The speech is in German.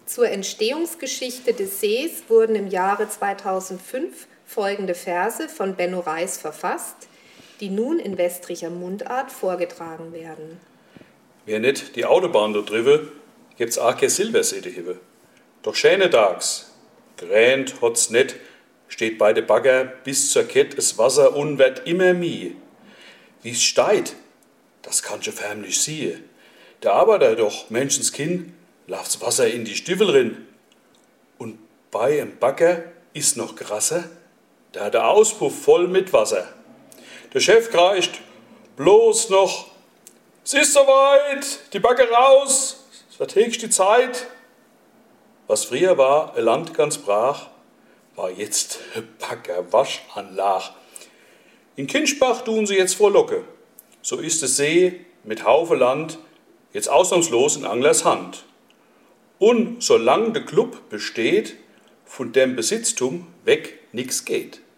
Zur Entstehungsgeschichte des Sees wurden im Jahre 2005 folgende Verse von Benno Reis verfasst, die nun in wästricher Mundart vorgetragen werden. Wer nicht die Autobahn dort drive, gibt's auch kein Silbersee hive. Doch schöne Tags, gränt hat's nicht, steht bei de Bagger bis zur Kett es Wasser und wird immer mie. Wie's steigt, das kannst du förmlich siehe. Der Arbeiter doch, Menschenskind, lauft's Wasser in die Stiefel rin. Und bei em Bagger ist noch krasser, da hat der Auspuff voll mit Wasser. Der Chef kreischt, bloß noch, es ist soweit, die Bagger raus, es verträgt die Zeit. Was früher war, ein Land ganz brach, war jetzt Baggerwaschanlage. In Kinschbach tun sie jetzt frohlocke. So ist der See mit Haufe Land jetzt ausnahmslos in Anglers Hand. Und solange der Club besteht, von dem Besitztum weg nix geht.